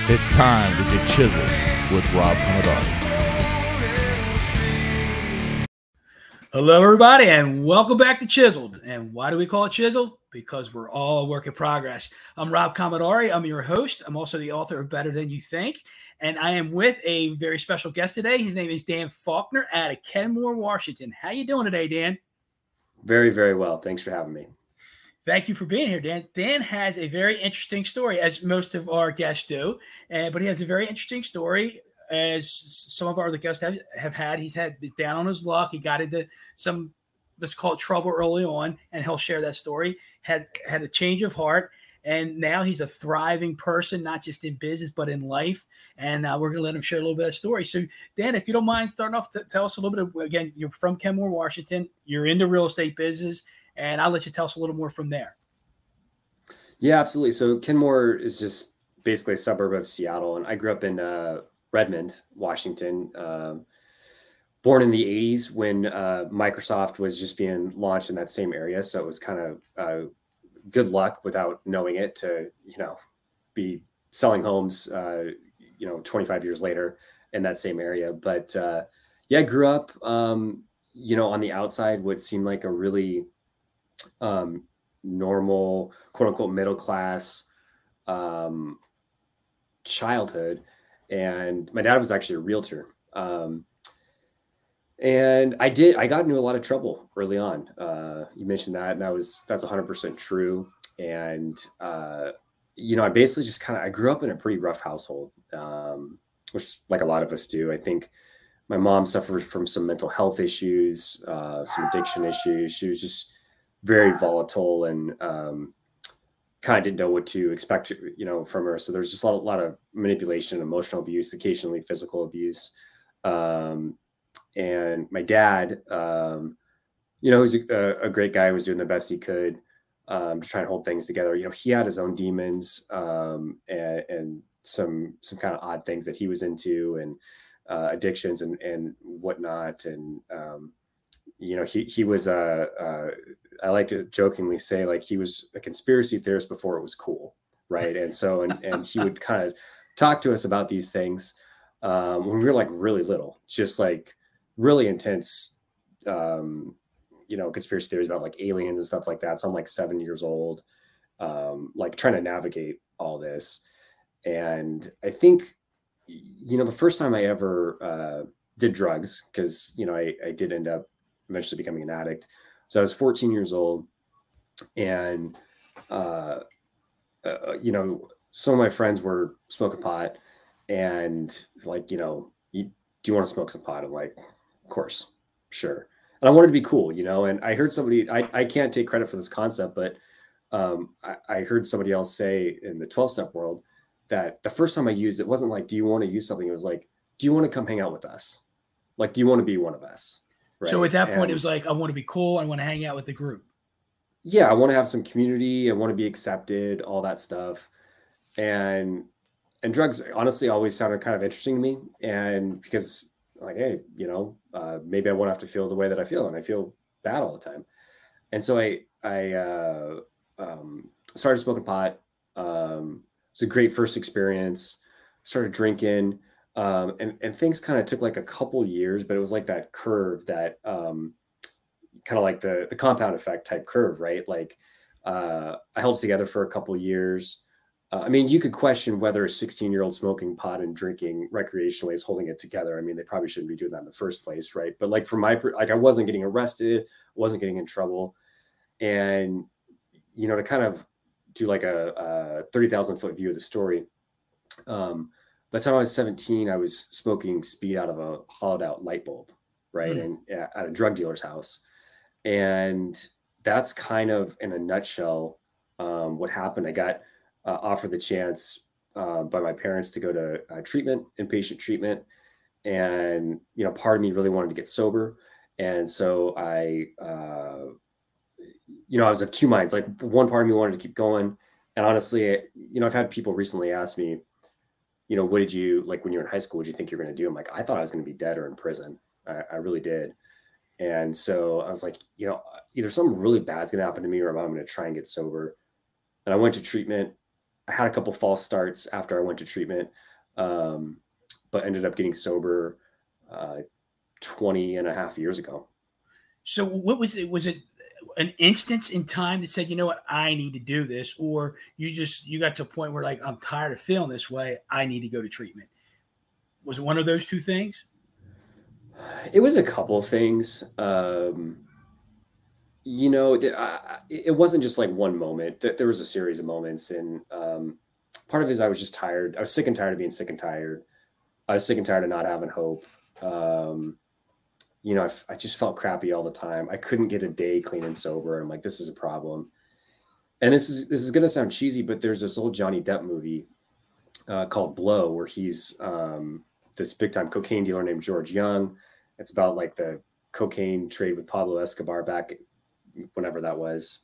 It's time to get chiseled with Rob Commodore. Hello, everybody, and welcome back to Chiseled. And why do we call it Chiseled? Because we're all a work in progress. I'm Rob Commodore. I'm your host. I'm also the author of Better Than You Think. And I am with a very special guest today. His name is Dan Faulkner out of Kenmore, Washington. How you doing today, Dan? Very, very well. Thanks for having me. Thank you for being here, Dan. Dan has a very interesting story, as most of our guests do, but he has a very interesting story, as some of our other guests have had. He's down on his luck. He got into some, let's call it, trouble early on, and he'll share that story. Had a change of heart, and now he's a thriving person, not just in business but in life. And we're going to let him share a little bit of story. So, Dan, if you don't mind starting off, tell us a little bit of, again, you're from Kenmore, Washington. You're into real estate business. And I'll let you tell us a little more from there. Yeah, absolutely. So Kenmore is just basically a suburb of Seattle. And I grew up in Redmond, Washington, born in the 80s when Microsoft was just being launched in that same area. So it was kind of good luck without knowing it to, be selling homes, 25 years later in that same area. But I grew up, on the outside, what seemed like a really normal, quote unquote, middle class childhood. And my dad was actually a realtor. And I got into a lot of trouble early on. You mentioned that, and that's 100% true. And, I basically just I grew up in a pretty rough household, which like a lot of us do. I think my mom suffered from some mental health issues, some addiction issues. She was just very volatile and kind of didn't know what to expect, from her. So there's just a lot of manipulation, emotional abuse, occasionally physical abuse. And my dad, who's a great guy, was doing the best he could to try and hold things together. He had his own demons and some kind of odd things that he was into, and addictions and whatnot. And he was I like to jokingly say, like, he was a conspiracy theorist before it was cool, right? And so and he would kind of talk to us about these things when we were like really little, just like really intense conspiracy theories about like aliens and stuff like that. So I'm like 7 years old, like trying to navigate all this. And I think the first time I ever did drugs, because I did end up eventually becoming an addict. So I was 14 years old, and some of my friends were smoking pot, and like, do you want to smoke some pot? I'm like, of course, sure. And I wanted to be cool, and I heard somebody, I can't take credit for this concept, but I heard somebody else say in the 12-step world that the first time I used it wasn't like, do you want to use something? It was like, do you want to come hang out with us? Like, do you want to be one of us? Right. So at that point, it was like, I want to be cool. I want to hang out with the group. Yeah. I want to have some community. I want to be accepted, all that stuff. And drugs honestly always sounded kind of interesting to me. And because like, hey, maybe I won't have to feel the way that I feel, and I feel bad all the time. And so I started smoking pot. It's a great first experience. Started drinking. And things kind of took like a couple years, but it was like that curve that kind of like the compound effect type curve, right? Like I held it together for a couple years. You could question whether a 16-year-old smoking pot and drinking recreationally is holding it together. They probably shouldn't be doing that in the first place, right? But like I wasn't getting arrested, wasn't getting in trouble. And, to kind of do like a 30,000 foot view of the story, by the time I was 17, I was smoking speed out of a hollowed out light bulb, right? And at a drug dealer's house. And that's kind of in a nutshell what happened. I got offered the chance by my parents to go to inpatient treatment. And, part of me really wanted to get sober. And so I was of two minds. Like, one part of me wanted to keep going. And honestly, I've had people recently ask me, what did you, like, when you were in high school, what did you think you were going to do? I'm like, I thought I was going to be dead or in prison. I really did. And so I was like, either something really bad's going to happen to me, or I'm going to try and get sober. And I went to treatment, I had a couple false starts after I went to treatment, but ended up getting sober 20 and a half years ago. So what was it? Was it an instance in time that said, you know what, I need to do this? Or you got to a point where like, I'm tired of feeling this way, I need to go to treatment? Was it one of those two things? It was a couple of things. You know, it wasn't just like one moment. There was a series of moments, and part of it is I was just tired. I was sick and tired of being sick and tired. I was sick and tired of not having hope. You know, I just felt crappy all the time. I couldn't get a day clean and sober. I'm like, this is a problem. And this is going to sound cheesy, but there's this old Johnny Depp movie called Blow, where he's this big time cocaine dealer named George Young. It's about like the cocaine trade with Pablo Escobar back whenever that was.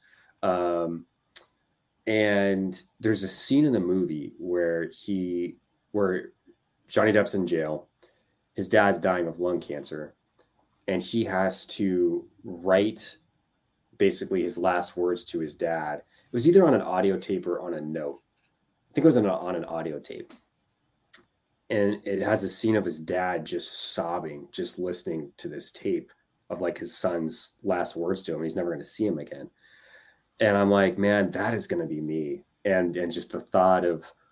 And there's a scene in the movie where Johnny Depp's in jail. His dad's dying of lung cancer, and he has to write basically his last words to his dad. It was either on an audio tape or on a note. I think it was on an audio tape. And it has a scene of his dad just sobbing, just listening to this tape of like his son's last words to him. He's never going to see him again. And I'm like, man, that is going to be me. And just the thought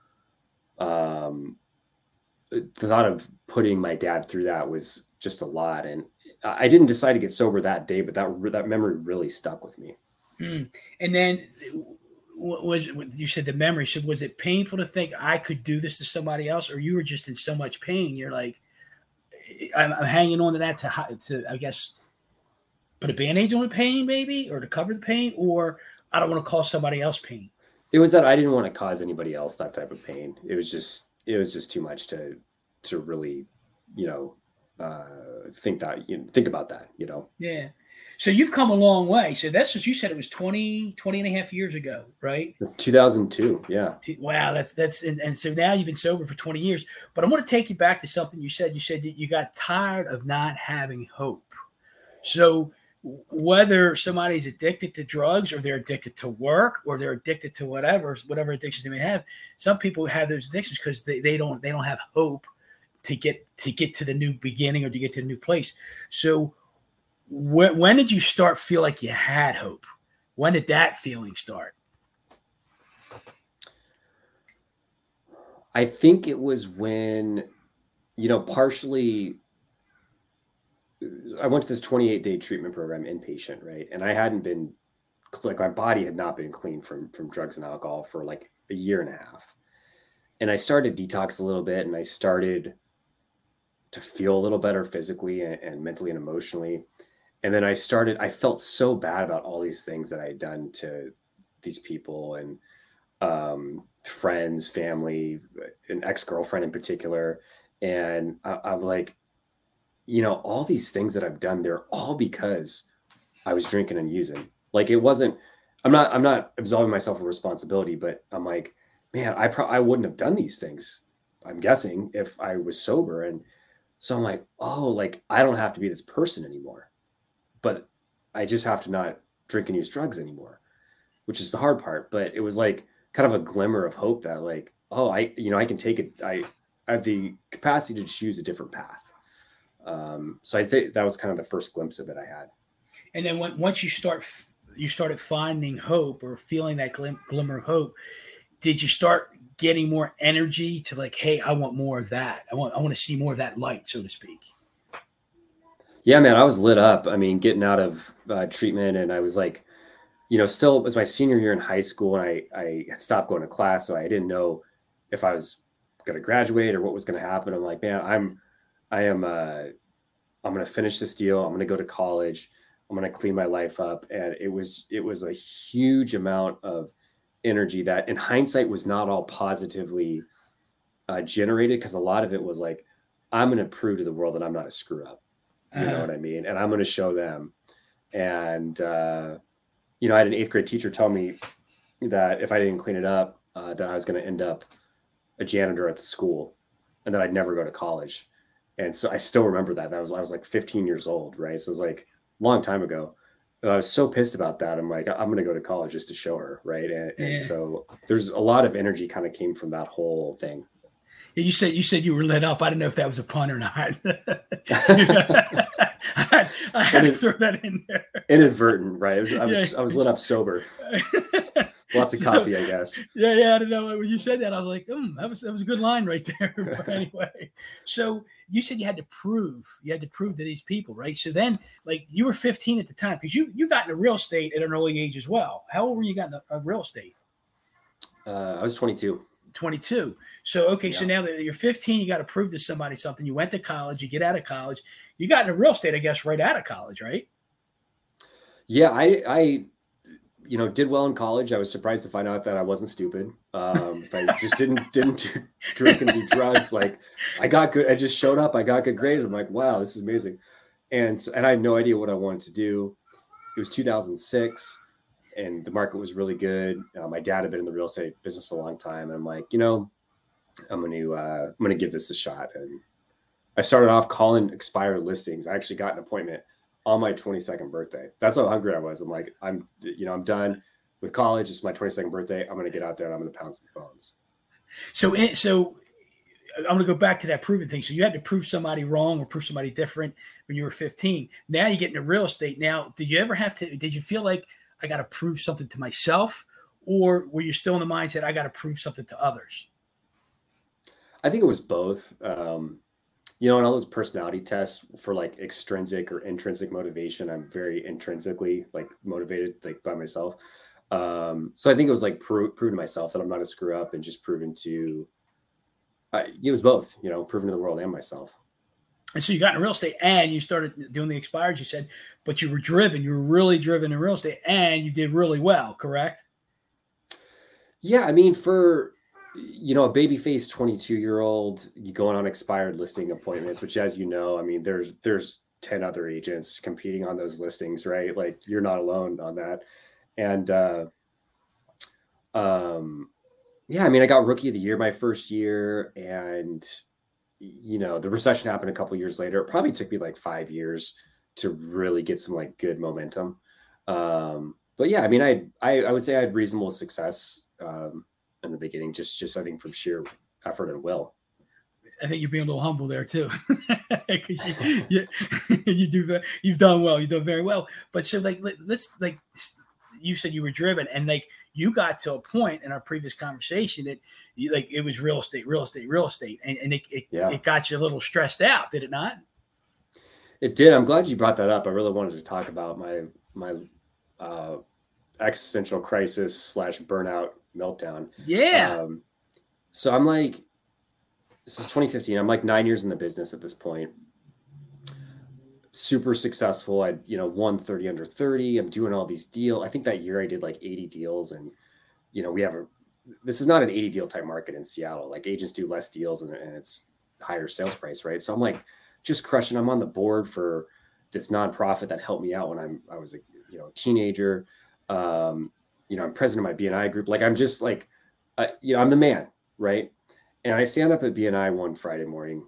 of putting my dad through that was just a lot. And I didn't decide to get sober that day, but that memory really stuck with me. And then you said the memory. So was it painful to think I could do this to somebody else, or you were just in so much pain? You're like, I'm hanging on to that to I guess, put a Band-Aid on the pain maybe, or to cover the pain, or I don't want to cause somebody else pain. It was that I didn't want to cause anybody else that type of pain. It was just too much to really, think about that, Yeah. So you've come a long way. So that's what you said. It was 20 and a half years ago, right? 2002. Yeah. Wow. That's, and so now you've been sober for 20 years, but I want to take you back to something you said. You said that you got tired of not having hope. So whether somebody's addicted to drugs, or they're addicted to work, or they're addicted to whatever addictions they may have, some people have those addictions because they don't have hope to get to the new beginning, or to get to a new place. So when did you start feel like you had hope? When did that feeling start? I think it was when, partially I went to this 28-day treatment program inpatient, right? And I hadn't been, like, my body had not been clean from drugs and alcohol for like a year and a half. And I started detox a little bit, and I started to feel a little better physically and mentally and emotionally. And then I felt so bad about all these things that I had done to these people, and friends, family, an ex-girlfriend in particular. And I'm like, all these things that I've done, they're all because I was drinking and using. Like, it wasn't, I'm not absolving myself of responsibility, but I'm like, man, I wouldn't have done these things, I'm guessing, if I was sober. And so I'm like, oh, like, I don't have to be this person anymore, but I just have to not drink and use drugs anymore, which is the hard part. But it was like kind of a glimmer of hope that, like, oh, I can take it. I have the capacity to choose a different path. So I think that was kind of the first glimpse of it I had. And then once you started finding hope, or feeling that glimmer of hope, did you start getting more energy to, like, hey, I want more of that. I want to see more of that light, so to speak. Yeah, man, I was lit up. I mean, getting out of treatment, and I was like, still, it was my senior year in high school, and I had stopped going to class, so I didn't know if I was going to graduate or what was going to happen. I'm like, man, I'm going to finish this deal. I'm going to go to college. I'm going to clean my life up. And it was a huge amount of energy that, in hindsight, was not all positively generated, because a lot of it was like, I'm going to prove to the world that I'm not a screw up. You know what I mean? And I'm going to show them. And, I had an 8th grade teacher tell me that if I didn't clean it up, that I was going to end up a janitor at the school, and that I'd never go to college. And so I still remember that. I was like 15 years old, right? So it was like a long time ago. And I was so pissed about that. I'm like, I'm going to go to college just to show her. Right. And Yeah. so there's a lot of energy kind of came from that whole thing. You said you were lit up. I didn't know if that was a pun or not. I had to throw that in there. Inadvertent, right? I was lit up sober. Lots of coffee, I guess. Yeah. I don't know. When you said that, I was like, that was a good line right there. But anyway, so you said you had to prove to these people, right? So then, like, you were 15 at the time because you got into real estate at an early age as well. How old were you got into real estate? I was 22. 22. So, okay. Yeah. So now that you're 15, you got to prove to somebody something. You went to college, you get out of college, you got into real estate, I guess, right out of college, right? Yeah. I did well in college. I was surprised to find out that I wasn't stupid. I just didn't drink and do drugs. Like, I got good. I just showed up. I got good grades. I'm like, wow, this is amazing. And I had no idea what I wanted to do. It was 2006. And the market was really good. My dad had been in the real estate business a long time. And I'm like, I'm going to give this a shot. And I started off calling expired listings. I actually got an appointment on my 22nd birthday. That's how hungry I was. I'm like, I'm done with college. It's my 22nd birthday. I'm going to get out there and I'm going to pound some phones. So I'm going to go back to that proving thing. So you had to prove somebody wrong or prove somebody different when you were 15. Now you get into real estate. Now, did you feel like I got to prove something to myself, or were you still in the mindset, I got to prove something to others? I think it was both. In all those personality tests for like extrinsic or intrinsic motivation, I'm very intrinsically like motivated, like by myself. So I think it was like proving to myself that I'm not a screw up, and just proving to, it was both, proving to the world and myself. And so you got into real estate and you started doing the expireds, you said, but you were really driven in real estate, and you did really well, correct? Yeah. I mean, for, a baby-faced 22-year-old, you going on expired listing appointments, which, as you know, I mean, there's 10 other agents competing on those listings, right? Like, you're not alone on that. And, yeah, I mean, I got rookie of the year my first year, and, the recession happened a couple of years later. It probably took me like 5 years to really get some like good momentum. But yeah, I mean, I would say I had reasonable success, in the beginning, just I think from sheer effort and will. I think you're being a little humble there too, because you've done well. You've done very well. But so you said you were driven, and like you got to a point in our previous conversation that it was real estate, and it got you a little stressed out, did it not? It did. I'm glad you brought that up. I really wanted to talk about my existential crisis / burnout meltdown. Yeah. So I'm like, this is 2015. I'm like 9 years in the business at this point. Super successful. I, won 30 under 30. I'm doing all these deals. I think that year I did like 80 deals, and, this is not an 80 deal type market in Seattle. Like, agents do less deals and it's higher sales price. Right. So I'm like just crushing. I'm on the board for this nonprofit that helped me out when I was a teenager. I'm president of my BNI group. Like, I'm just like, I'm the man. Right. And I stand up at BNI one Friday morning,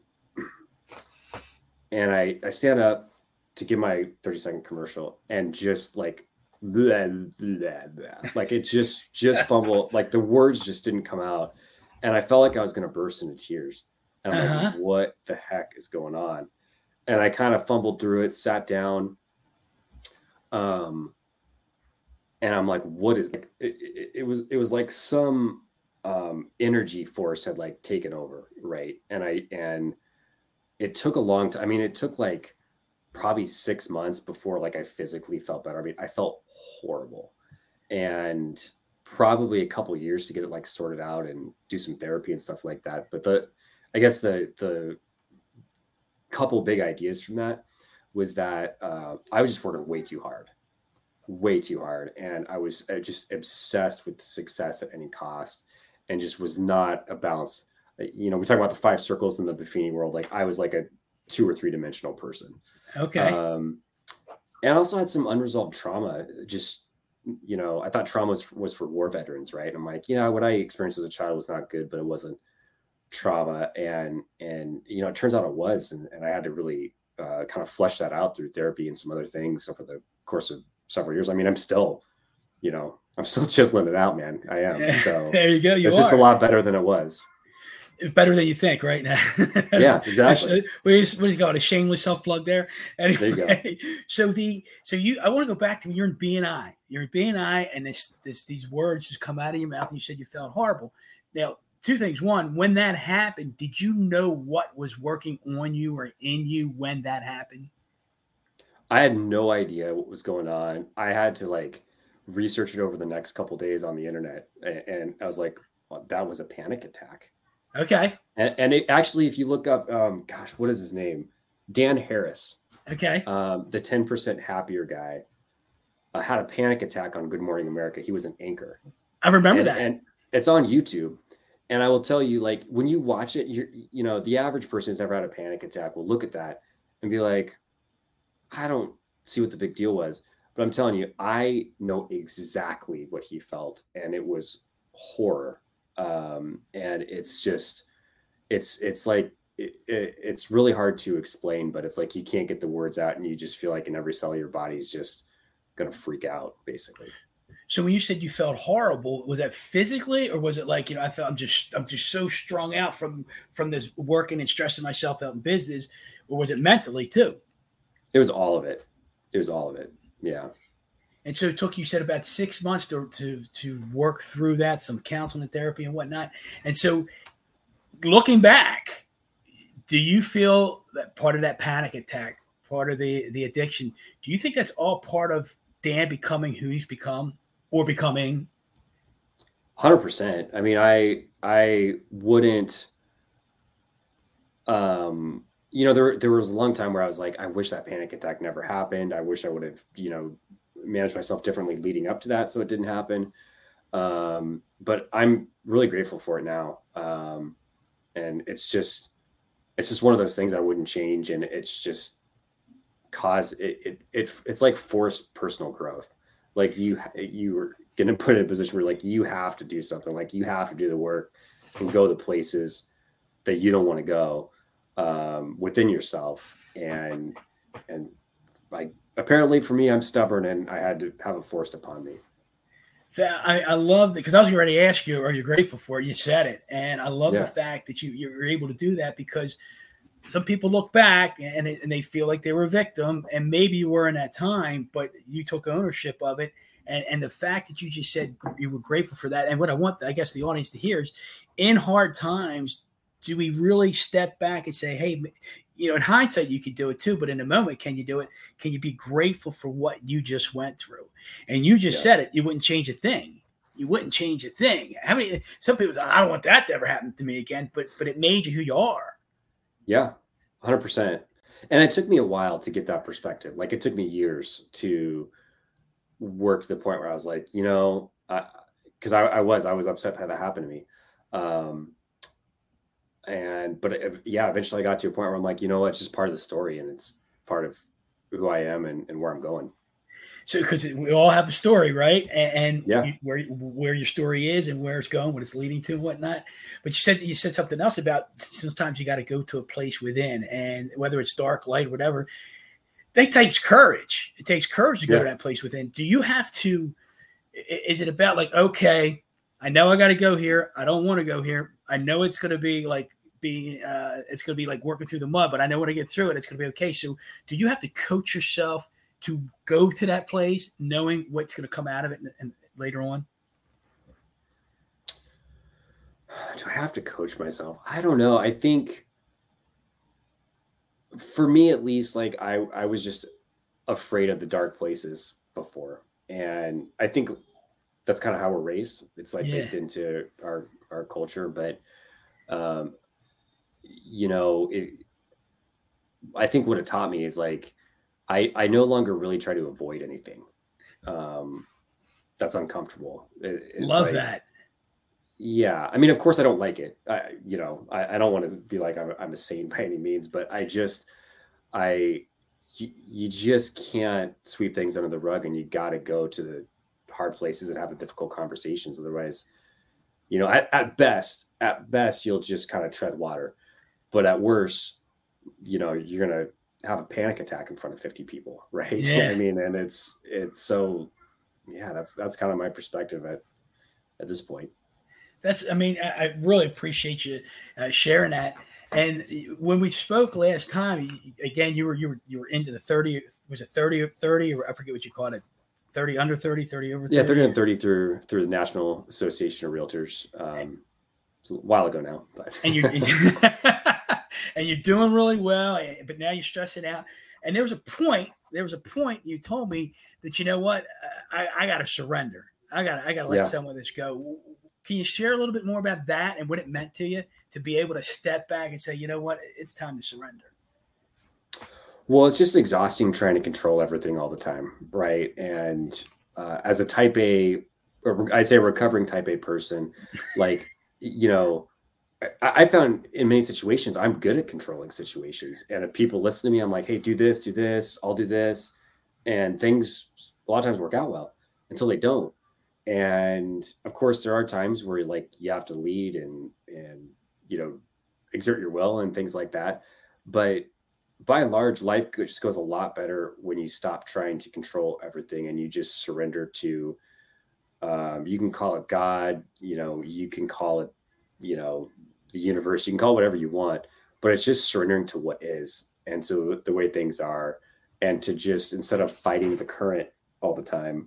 and I stand up to give my 30-second commercial, and just like, blah, blah, blah. Like, it just fumble. Like, the words just didn't come out. And I felt like I was going to burst into tears. And I'm like, what the heck is going on? And I kind of fumbled through it, sat down. And I'm like, what is like, it was like some energy force had like taken over. Right. And it took a long time. I mean, it took like probably 6 months before like I physically felt better. I mean, I felt horrible, and probably a couple years to get it like sorted out and do some therapy and stuff like that. But I guess the couple big ideas from that was that I was just working way too hard. And I was just obsessed with success at any cost, and just was not a balance. We talk about the 5 circles in the Buffini world. Like, I was like a 2 or 3 dimensional person. Okay. And I also had some unresolved trauma. Just, I thought trauma was for war veterans. Right. And I'm like, what I experienced as a child was not good, but it wasn't trauma. And it turns out it was, and I had to really kind of flesh that out through therapy and some other things over the course of several years. I mean, I'm still chiseling it out, man. I am. So there you go. It's just a lot better than it was. Better than you think right now. Yeah, exactly. What do you call it? A shameless self-plug there. Anyway, there you go. I want to go back to when you're in BNI. You're in BNI and these words just come out of your mouth and you said you felt horrible. Now, two things. One, when that happened, did you know what was working on you or in you when that happened? I had no idea what was going on. I had to research it over the next couple of days on the internet. And I was like, well, that was a panic attack. Okay. And it actually, if you look up, what is his name? Dan Harris. Okay. The 10% Happier guy had a panic attack on Good Morning America. He was an anchor. I remember that. And it's on YouTube. And I will tell you, when you watch it, the average person who's ever had a panic attack will look at that and be like, I don't see what the big deal was. But I'm telling you, I know exactly what he felt. And it was horror. And it's just, it's really hard to explain, but it's like you can't get the words out and you just feel like in every cell of your body is just going to freak out, basically. So when you said you felt horrible, was that physically, or was it like, I felt I'm just so strung out from this working and stressing myself out in business, or was it mentally too? It was all of it. Yeah. And so it took, you said, about 6 months to work through that, some counseling and therapy and whatnot. And so looking back, do you feel that part of that panic attack, part of the addiction, do you think that's all part of Dan becoming who he's become or becoming? 100%. I mean, I wouldn't, there was a long time where I was like, I wish that panic attack never happened. I wish I would have, manage myself differently leading up to that so it didn't happen. But I'm really grateful for it now. And it's just one of those things I wouldn't change. And it's just it's like forced personal growth. Like you were going to put in a position where you have to do something, you have to do the work and go the places that you don't want to go, within yourself. And apparently for me, I'm stubborn and I had to have it forced upon me. I love that, because I was getting ready to ask you, are you grateful for it? You said it. And I love the fact that you're able to do that, because some people look back and they feel like they were a victim, and maybe you were in that time, but you took ownership of it. And the fact that you just said you were grateful for that. And what I want, I guess, the audience to hear is, in hard times, do we really step back and say, hey, in hindsight, you could do it too, but in the moment, can you do it? Can you be grateful for what you just went through? And you just said it, you wouldn't change a thing. You wouldn't change a thing. Some people say, I don't want that to ever happen to me again, but it made you who you are. Yeah, 100%. And it took me a while to get that perspective. It took me years to work to the point where I was like, because I was upset that happened to me. Eventually I got to a point where I'm like, it's just part of the story and it's part of who I am and where I'm going. So, because we all have a story, right? And where your story is and where it's going, what it's leading to and whatnot. But you said something else about sometimes you got to go to a place within, and whether it's dark, light, whatever, it takes courage. It takes courage to go to that place within. Do you have to, is it about okay, I know I got to go here. I don't want to go here. I know it's going to be it's going to be like working through the mud, but I know when I get through it, it's going to be okay. So do you have to coach yourself to go to that place knowing what's going to come out of it and later on? Do I have to coach myself? I don't know. I think for me, at least, I was just afraid of the dark places before. And I think that's kind of how we're raised. It's baked into our culture, but I think what it taught me is I no longer really try to avoid anything that's uncomfortable. Love that. Yeah. I mean, of course I don't like it. I don't want to be like I'm a saint by any means, but you just can't sweep things under the rug, and you got to go to the hard places and have the difficult conversations. Otherwise, at best, you'll just kind of tread water, but at worst, you're going to have a panic attack in front of 50 people, right? Yeah. I mean, and it's so, yeah, that's kind of my perspective at this point. I really appreciate you sharing that. And when we spoke last time, again, you were into the 30, was it 30 or 30, or I forget what you called it, 30 under 30, 30 over 30? Yeah, 30 and 30 through the National Association of Realtors. It's a while ago now, but and you're and you're doing really well, but now you're stressing out. And there was a point you told me that, you know what, I got to surrender. I got to let some of this go. Can you share a little bit more about that and what it meant to you to be able to step back and say, you know what, it's time to surrender? Well, it's just exhausting trying to control everything all the time, right? And as a type A, or I'd say a recovering type A person, like, you know, I found in many situations, I'm good at controlling situations. And if people listen to me, I'm like, hey, do this, I'll do this. And things a lot of times work out well until they don't. And of course, there are times where you have to lead and, you know, exert your will and things like that. But by and large, life just goes a lot better when you stop trying to control everything and you just surrender to, you can call it God, you know, you can call it, you know, the universe, you can call it whatever you want, but it's just surrendering to what is. And so the way things are, and to just, instead of fighting the current all the time,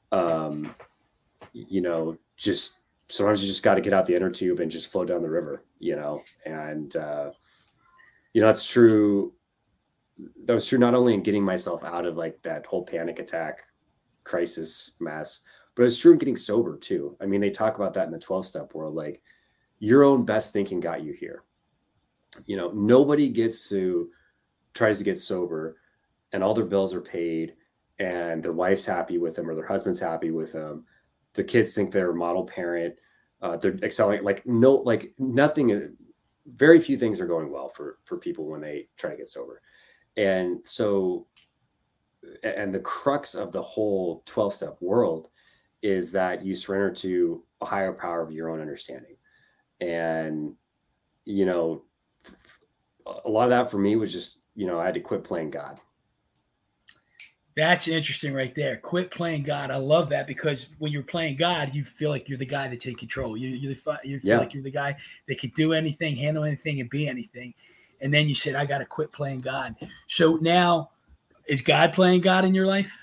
you know, just sometimes you just got to get out the inner tube and just flow down the river, you know, and, you know, that's true. That was true not only in getting myself out of like that whole panic attack crisis mess, but it's true in getting sober too. I mean, they talk about that in the 12-step world, like your own best thinking got you here. You know, nobody tries to get sober and all their bills are paid and their wife's happy with them or their husband's happy with them. The kids think they're a model parent. They're excelling, nothing, very few things are going well for people when they try to get sober. And so, and the crux of the whole 12-step world is that you surrender to a higher power of your own understanding. And, you know, a lot of that for me was just, you know, I had to quit playing God. That's interesting right there. Quit playing God. I love that, because when you're playing God, you feel like you're the guy that's in control. You feel like you're the guy that can do anything, handle anything, and be anything. And then you said, I got to quit playing God. So now, is God playing God in your life?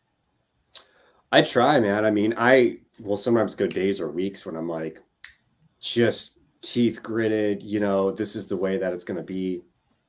I try, man. I mean, I will sometimes go days or weeks when I'm like, just teeth gritted, you know, this is the way that it's going to be.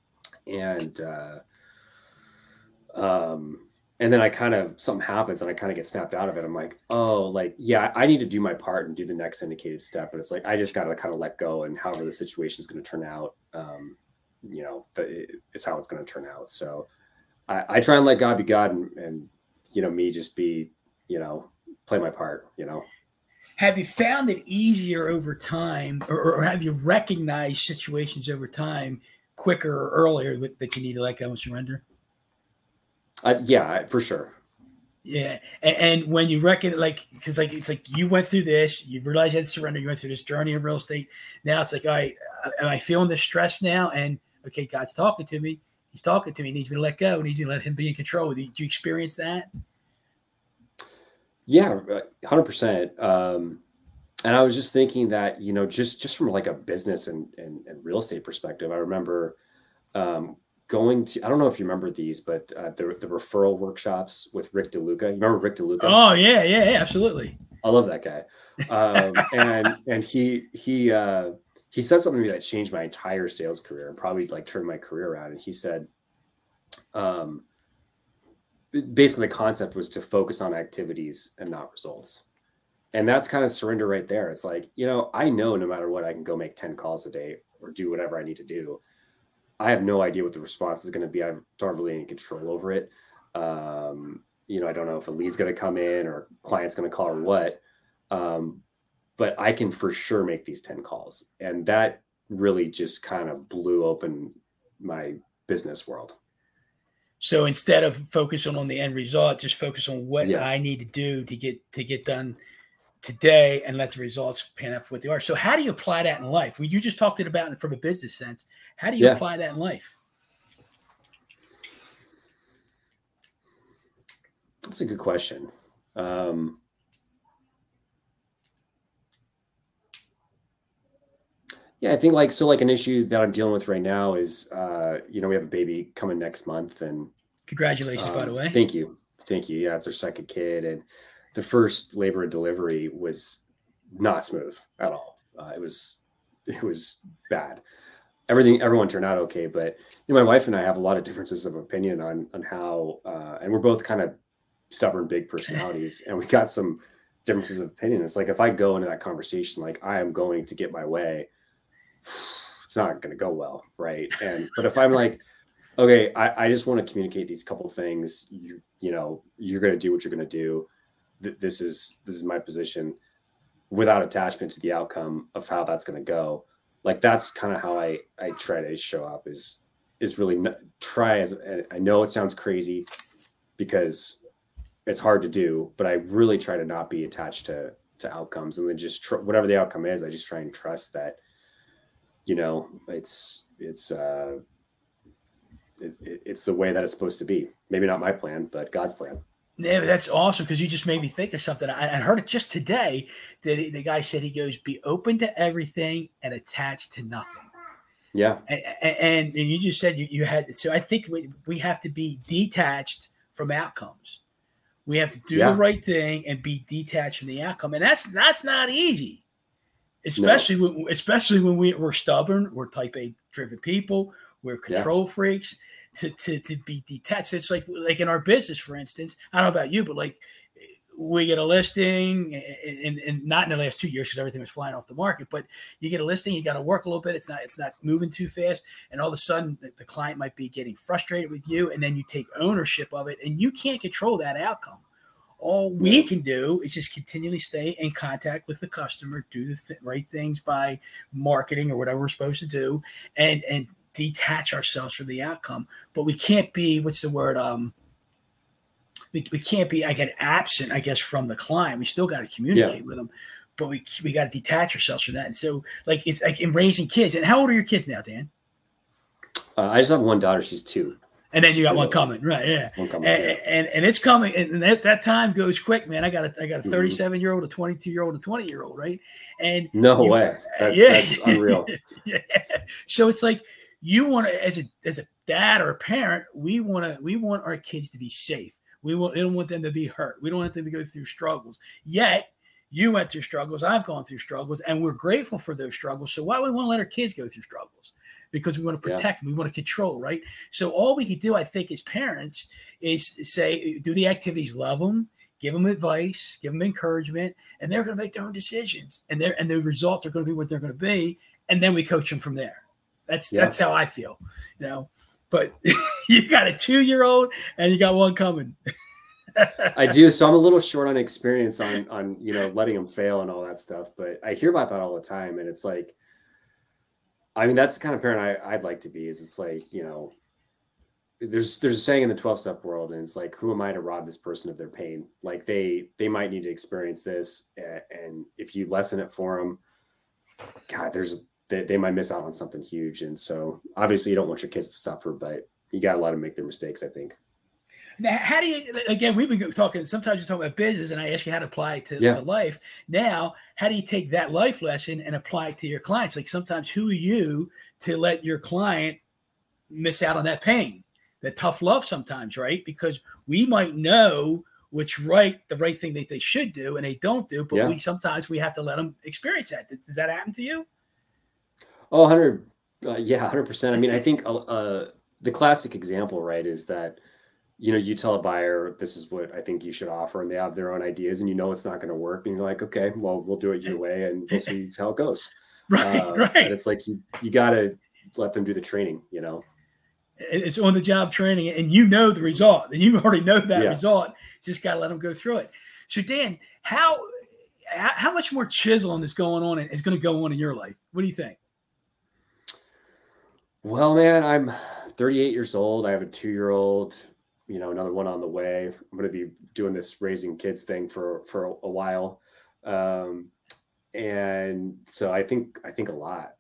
And then something happens and I kind of get snapped out of it. I'm like, oh, like, yeah, I need to do my part and do the next indicated step. But it's like, I just got to kind of let go, and however the situation is going to turn out, you know, it's how it's going to turn out. So I try and let God be God and, you know, me just be, you know, play my part, you know. Have you found it easier over time, or have you recognized situations over time quicker or earlier that you need to let go and surrender? Yeah, for sure. Yeah. And when you reckon, like, because like, it's like you went through this, you realized you had to surrender, you went through this journey of real estate. Now it's like, all right, am I feeling this stress now? And okay, God's talking to me. He's talking to me. He needs me to let go. He needs me to let him be in control. Did you experience that? Yeah, 100%. And I was just thinking that, you know, just from like a business and real estate perspective, I remember going to, I don't know if you remember these, but the referral workshops with Rick DeLuca. You remember Rick DeLuca? Oh yeah, absolutely. I love that guy. And he said something to me that changed my entire sales career and probably like turned my career around. And he said, basically the concept was to focus on activities and not results. And that's kind of surrender right there. It's like, you know, I know no matter what, I can go make 10 calls a day or do whatever I need to do. I have no idea what the response is going to be. I don't have really any control over it. You know, I don't know if a lead's going to come in or client's going to call or what. But I can for sure make these 10 calls. And that really just kind of blew open my business world. So instead of focusing on the end result, just focus on what I need to do to get done today and let the results pan out for what they are. So how do you apply that in life? Well, you just talked about it from a business sense. How do you apply that in life? That's a good question. Yeah, I think like an issue that I'm dealing with right now is, we have a baby coming next month, and Congratulations, by the way. thank you. Yeah, it's our second kid, and the first labor and delivery was not smooth at all. It was bad. Everyone turned out okay, but my wife and I have a lot of differences of opinion on how, and we're both kind of stubborn, big personalities, and we got some differences of opinion. It's like, if I go into that conversation like I am going to get my way, it's not going to go well, right? But if I'm like, okay, I just want to communicate these couple of things. You're going to do what you're going to do. This is my position, without attachment to the outcome of how that's going to go. Like, that's kind of how I try to show up, is really I know it sounds crazy because it's hard to do, but I really try to not be attached to outcomes, and then just whatever the outcome is, I just try and trust that, it's the way that it's supposed to be. Maybe not my plan, but God's plan. Yeah, that's awesome, because you just made me think of something. I heard it just today that the guy said, he goes, be open to everything and attached to nothing. Yeah. And you just said you had, so I think we have to be detached from outcomes. We have to do the right thing and be detached from the outcome. And that's not easy, especially when we're stubborn, we're type A driven people, we're control freaks. To be detached. It's like in our business, for instance, I don't know about you, but like, we get a listing, and not in the last 2 years because everything was flying off the market, but you get a listing, you got to work a little bit. It's not moving too fast. And all of a sudden the client might be getting frustrated with you, and then you take ownership of it, and you can't control that outcome. All we can do is just continually stay in contact with the customer, do the right things by marketing or whatever we're supposed to do, and detach ourselves from the outcome. But we can't be, what's the word? We can't be, absent, I guess, from the client. We still got to communicate with them, but we got to detach ourselves from that. And so, like, it's like in raising kids. And how old are your kids now, Dan? I just have one daughter. She's 2. And then you got one coming, right? Yeah. One coming, and it's coming, and that time goes quick, man. I got a 37-year-old, a 22-year-old, a 20-year-old, right? And no way. That's unreal. Yeah. So it's like, you want to, as a dad or a parent, we want our kids to be safe. We don't want them to be hurt. We don't want them to go through struggles. Yet you went through struggles. I've gone through struggles, and we're grateful for those struggles. So why would we want to let our kids go through struggles? Because we want to protect them. We want to control, right? So all we can do, I think, as parents is say, do the activities, love them, give them advice, give them encouragement, and they're going to make their own decisions, and the results are going to be what they're going to be. And then we coach them from there. That's how I feel, but you got a 2-year-old and you got one coming. I do. So I'm a little short on experience on letting them fail and all that stuff, but I hear about that all the time. And it's like, I mean, that's the kind of parent I'd like to be. Is it's like, there's a saying in the 12-step world, and it's like, who am I to rob this person of their pain? Like, they might need to experience this. And if you lessen it for them, God, they might miss out on something huge. And so obviously you don't want your kids to suffer, but you got to let them make their mistakes, I think. Now, how do you, again, we've been talking, sometimes you talk about business, and I ask you how to apply it to life. Now, how do you take that life lesson and apply it to your clients? Like, sometimes who are you to let your client miss out on that pain, that tough love sometimes, right? Because we might know what's the right thing that they should do, and they don't do, but sometimes we have to let them experience that. Does that happen to you? Oh, 100%. I mean, I think the classic example, right, is that, you tell a buyer, this is what I think you should offer, and they have their own ideas, and it's not going to work. And you're like, okay, well, we'll do it your way, and we'll see how it goes. Right. And it's like, you got to let them do the training, It's on the job training, and the result, and you already know that result. Just got to let them go through it. So Dan, how much more chiseling is going to go on in your life? What do you think? Well, man, I'm 38 years old. I have a 2-year-old, another one on the way. I'm going to be doing this raising kids thing for a while. And so I think a lot.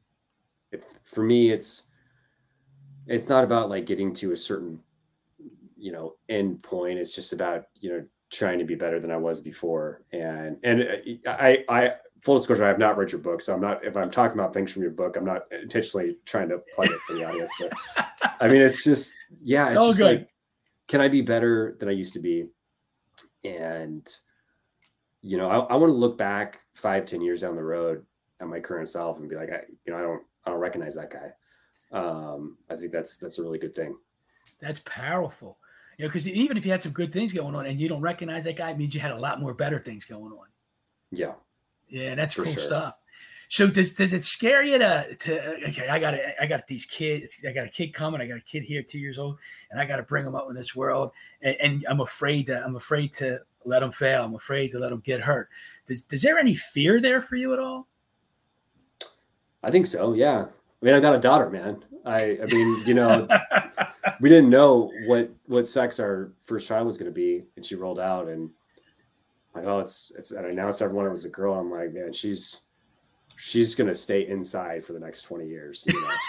For me, it's not about like getting to a certain, end point. It's just about, trying to be better than I was before. And I full disclosure, I have not read your book. So if I'm talking about things from your book, I'm not intentionally trying to plug it for the audience, but I mean, it's just, it's all just good. like, can I be better than I used to be? And, I want to look back 5-10 years down the road at my current self and be like, I don't recognize that guy. I think that's a really good thing. That's powerful. Because even if you had some good things going on and you don't recognize that guy, it means you had a lot more better things going on. Yeah. Yeah, that's cool sure. stuff. So does it scare you to okay, I got these kids. I got a kid coming. I got a kid here, 2 years old, and I got to bring them up in this world. And I'm afraid to let them fail. I'm afraid to let them get hurt. Is there any fear there for you at all? I think so. Yeah. I mean, I got a daughter, man. I mean, we didn't know what sex our first child was going to be, and she rolled out, and like, oh, it's. And I announced everyone it was a girl. I'm like, man, she's going to stay inside for the next 20 years.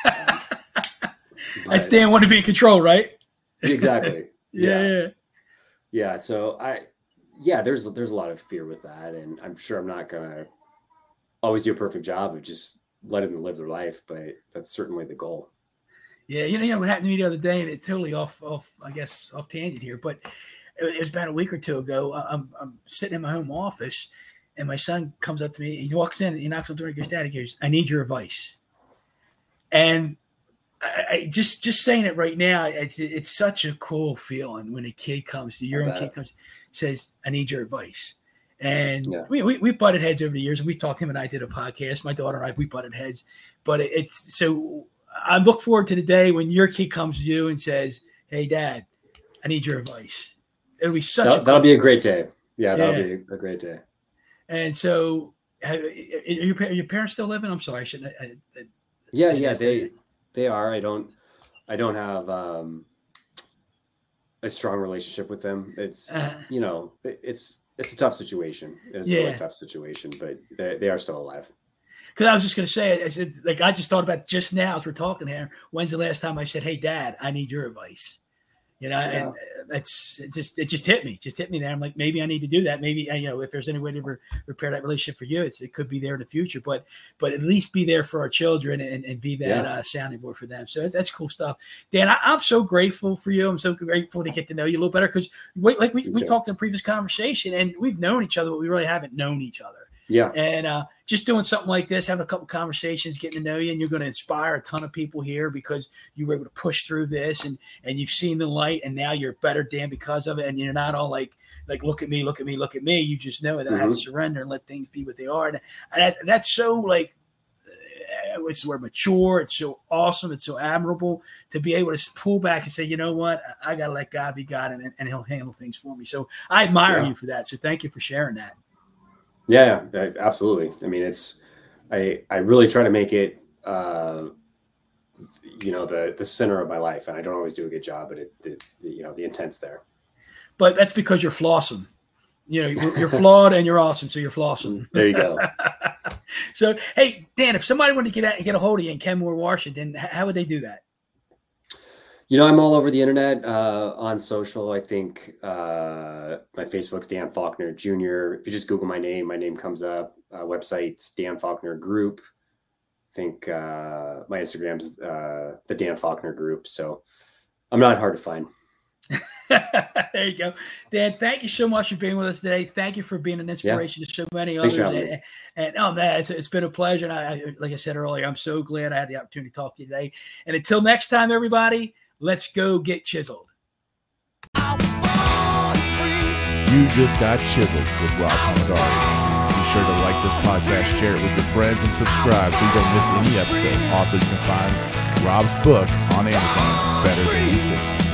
That's Dan want to be in control, right? Exactly. Yeah. So there's a lot of fear with that, and I'm sure I'm not going to always do a perfect job of just letting them live their life, but that's certainly the goal. Yeah, what happened to me the other day, and it's totally off tangent here, but it was about a week or two ago. I'm sitting in my home office, and my son comes up to me. He walks in, he knocks on the door, and he goes, "Dad," he goes, "I need your advice." And I just saying it right now, it's such a cool feeling when a kid comes to your own kid comes, says, "I need your advice." And we butted heads over the years, and we talked. Him and I did a podcast. My daughter and I, we butted heads, but it's so. I look forward to the day when your kid comes to you and says, "Hey, Dad, I need your advice." It'll be that'll be a great day. Yeah, that'll be a great day. And so, are your parents still living? I'm sorry, I shouldn't. Yeah, they are. I don't have a strong relationship with them. It's it's a tough situation. It's a really tough situation, but they are still alive. Because I was just going to say, I said, like, I just thought about just now as we're talking here. When's the last time I said, "Hey, Dad, I need your advice"? And it just hit me. Just hit me there. I'm like, maybe I need to do that. Maybe if there's any way to repair that relationship for you, it could be there in the future. But at least be there for our children and be that sounding board for them. So that's cool stuff, Dan. I'm so grateful for you. I'm so grateful to get to know you a little better because, like we talked in a previous conversation, and we've known each other, but we really haven't known each other. Yeah. And just doing something like this, having a couple conversations, getting to know you, and you're going to inspire a ton of people here because you were able to push through this and you've seen the light, and now you're better, Dan, because of it. And you're not all like, look at me, look at me, look at me. You just know that I have to surrender and let things be what they are. And that's so like, what's the word, mature. It's so awesome. It's so admirable to be able to pull back and say, you know what, I got to let God be God and he'll handle things for me. So I admire you for that. So thank you for sharing that. Yeah, absolutely. I mean, I really try to make it, the center of my life, and I don't always do a good job, but the intent's there. But that's because you're flossing. You're flawed and you're awesome, so you're flossing. There you go. So, hey, Dan, if somebody wanted to get a hold of you in Kenmore, Washington, how would they do that? I'm all over the internet, on social. I think my Facebook's Dan Faulkner Jr. If you just Google my name comes up. Website's Dan Faulkner Group. I think my Instagram's the Dan Faulkner Group. So I'm not hard to find. There you go. Dan, thank you so much for being with us today. Thank you for being an inspiration to so many others. And oh man, it's been a pleasure. And I, like I said earlier, I'm so glad I had the opportunity to talk to you today. And until next time, everybody, let's go get chiseled. You just got chiseled with Rob Palmodari. Be sure to like this podcast, share it with your friends, and subscribe so you don't miss any episodes. Also, you can find Rob's book on Amazon, Better Than You Think.